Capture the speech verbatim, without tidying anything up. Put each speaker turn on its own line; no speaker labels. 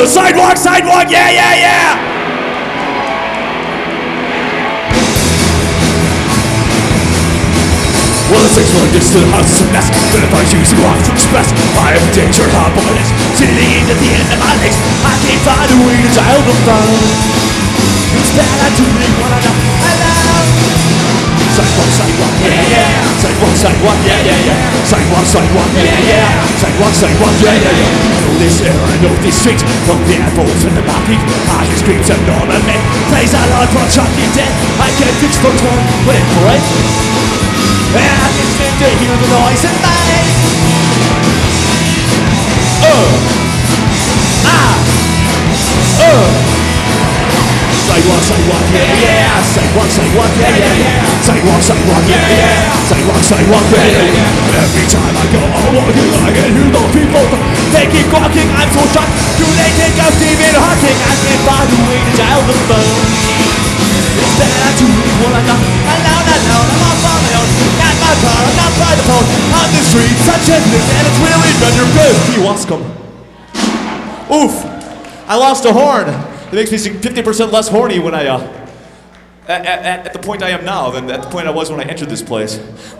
the sidewalk, sidewalk, yeah, yeah, yeah! Well, the six one gets to the house is a mess. But if I choose to walk to express, I am in danger, hot boys sitting at the end of my legs. I can't find a way to dial them down. Instead I do it when I know I love. Sidewalk, sidewalk, yeah, yeah. Sidewalk, sidewalk, yeah, yeah, yeah. Sidewalk, sidewalk, yeah, yeah. Sidewalk, sidewalk, yeah, yeah, yeah. I know this air, I know these streets. From the apples and the mountain, I hear screams of Norman men. Plays out loud for Chucky dead. I can't fix the torn, but it breaks. And I can stand to hear the noise at night. Uh, ah, uh. Sidewalk, sidewalk, yeah, yeah. Sidewalk, sidewalk, yeah, yeah, yeah. Sidewalk, sidewalk, yeah, yeah. Sidewalk, sidewalk, yeah, yeah, yeah. Every time I go on walking, I can hear those people. They keep walking, I'm so shocked. Do they think I'm Stephen Hawking? I can't find a way to dial the phone. Instead I do it when I know, alone, alone, I'm off on my own. Not my car, I'm not by the phone. On the street, such a thing, and it's really better good. He wants come. Oof, I lost a horn. It makes me fifty percent less horny when I, uh, at, at, at the point I am now than at the point I was when I entered this place.